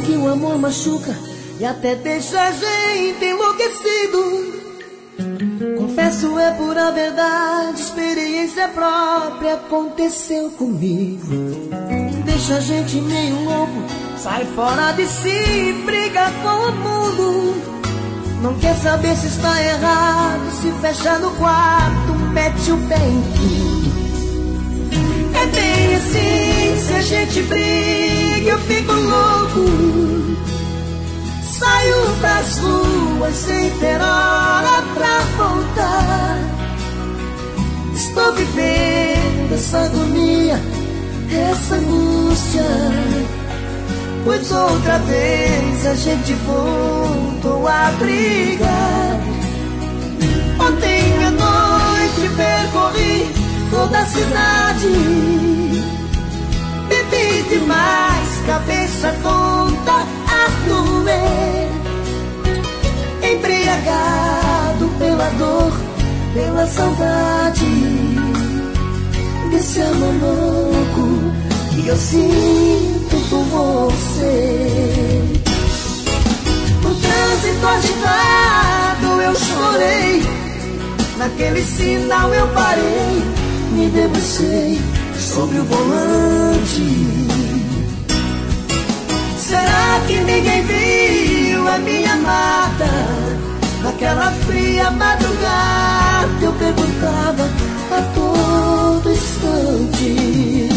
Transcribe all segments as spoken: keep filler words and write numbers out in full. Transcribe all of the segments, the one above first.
que o amor machuca e até deixa a gente enlouquecido. Confesso, é pura verdade, experiência própria aconteceu comigo. Deixa a gente meio louco, sai fora de si, briga com o mundo. Não quer saber se está errado, se fecha no quarto, mete o pé em tudo. É bem assim, se a gente briga eu fico louco. Saio pras ruas sem ter hora pra voltar. Estou vivendo essa agonia, essa angústia, pois outra vez a gente voltou a brigar. Ontem à noite percorri toda a cidade, bebi demais, cabeça tonta a doer, embriagado pela dor, pela saudade desse amor louco que eu sinto por você. No trânsito agitado eu chorei, naquele sinal eu parei, me debrucei sobre o volante. Será que ninguém viu a minha amada? Naquela fria madrugada eu perguntava a todo instante.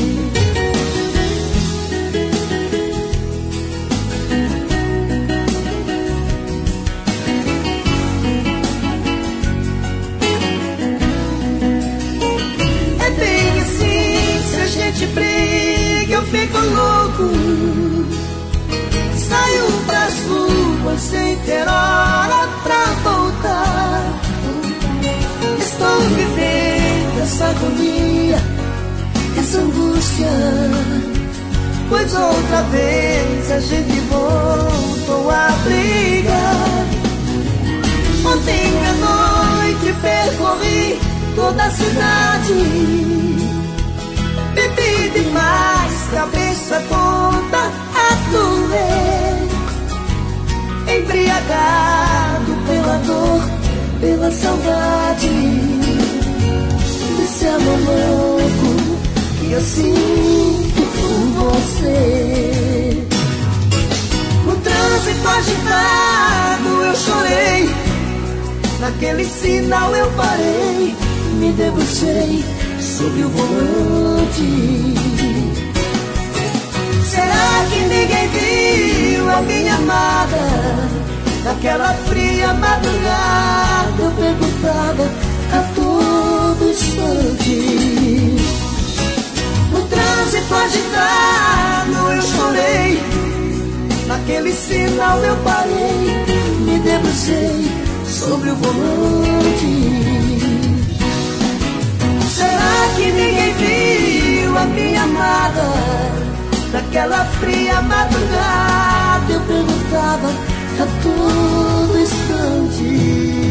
É bem assim, se a gente briga eu fico louco. Saio pras ruas sem ter hora pra voltar. Estou vivendo essa agonia, essa angústia, pois outra vez a gente voltou a brigar. Ontem à noite percorri toda a cidade, bebi demais, cabeça tonta a doer, embriagado pela dor, pela saudade desse amor louco que eu sinto por você. No trânsito agitado eu chorei, naquele sinal eu parei, me debrucei sobre o volante. Será que ninguém viu a minha amada? Naquela fria madrugada eu perguntava a todo instante. No trânsito agitado eu chorei, naquele sinal eu parei, me debrucei sobre o volante. Será que ninguém viu a minha amada? Naquela fria madrugada eu perguntava a todo instante.